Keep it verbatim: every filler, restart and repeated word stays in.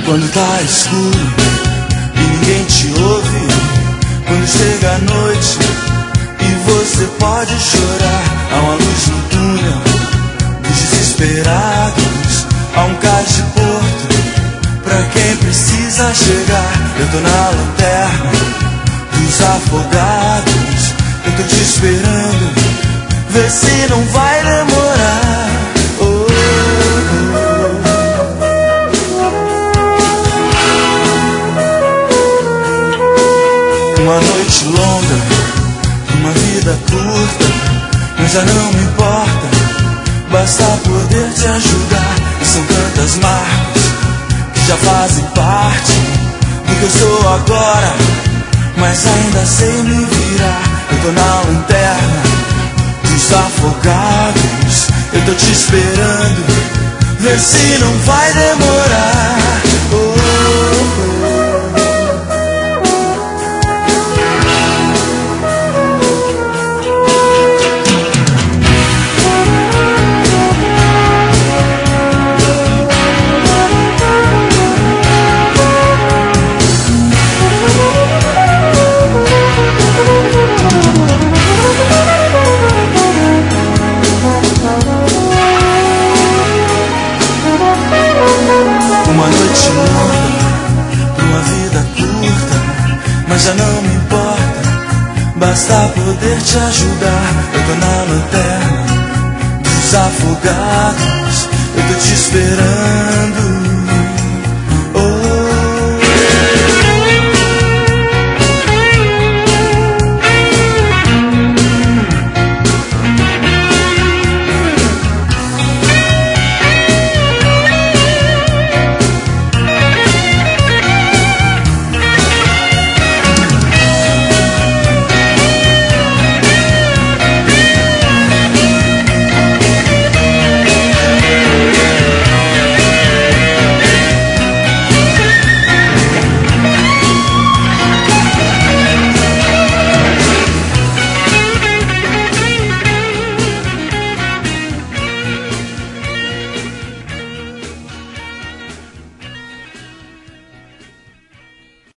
Quando tá escuro e ninguém te ouve, quando chega a noite e você pode chorar, há uma luz no túnel dos desesperados, há um cais de porto pra quem precisa chegar. Eu tô na lanterna dos afogados, eu tô te esperando, vê se não vai demorar. Oh, oh. Uma noite longa, uma vida curta, mas já não me importa, basta poder te ajudar. E são tantas marcas que já fazem parte do que eu sou agora, mas ainda sei me virar. Eu tô na lanterna dos afogados, eu tô te esperando, vê se não vai demorar. Oh, oh. Uma noite longa, uma vida curta, mas já não me importa, basta poder te ajudar. Eu tô na lanterna dos afogados, eu tô te esperando.